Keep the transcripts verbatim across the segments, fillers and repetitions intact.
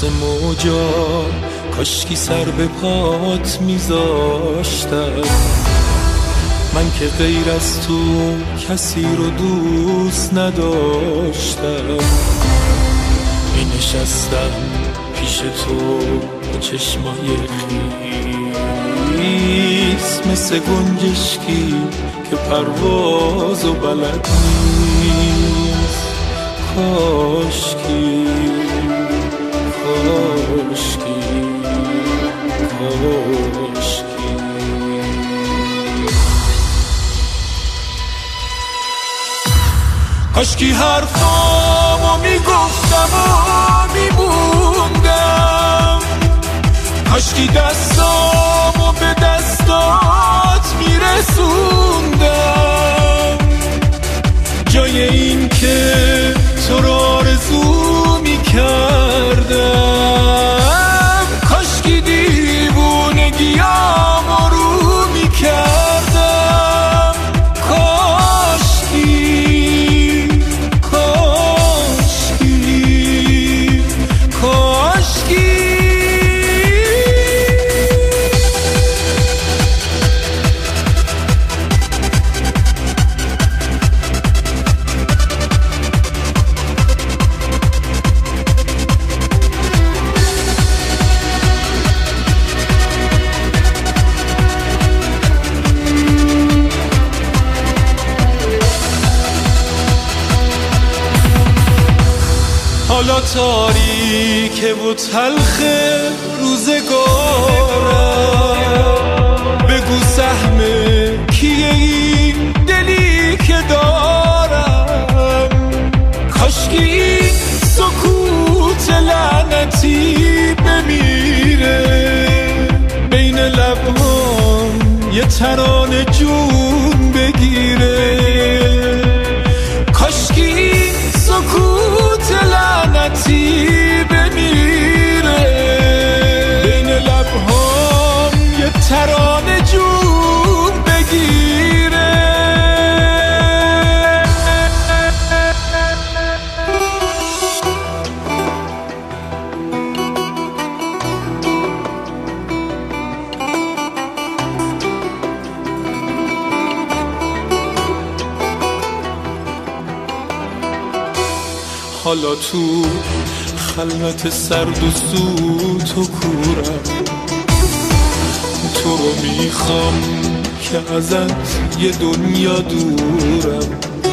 موجا کاشکی سر به پات میذاشتم. من که غیر از تو کسی رو دوست نداشتم. می نشستم پیش تو با چشمای خیس، مثل گنجشکی که پرواز و بلد نیست. کاشکی کاشکی کاشکی کاشکی حرفامو میگفتم و میموندم. کاشکی دستامو به دستات میرسوندم. جای این که تو رو آرزو میکردم، کاشکی دیوونگیامو رو میکردم. کاشکی کاشکی کاشکی حالا تاریکه و تلخ روزگارم، بگو سهم کیه این دلی که دارم. کاشکی سکوت لعنتی بمیره، بین لبهام یه ترانه جون بگیره. کاشکی سکوت لعنتی بمیره، بین لبهام یه ترانه جون بگیره. حالا تو خلوت سرد و سوت و کورم، تو رو میخوام که ازت یه دنیا دورم.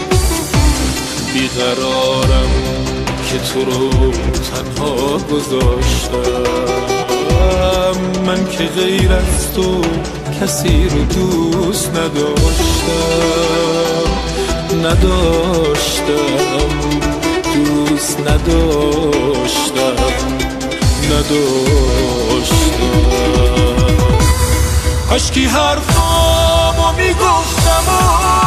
بیقرارم که تو رو تنها گذاشتم. من که غیر از تو کسی رو دوست نداشتم نداشتم دوست نداشتم نداشتم. کاشکی حرفامو میگفتم و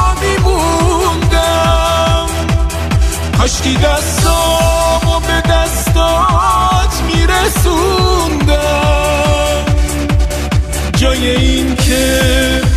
میموندم. کاشکی دستامو به دستات میرسوندم. جای این که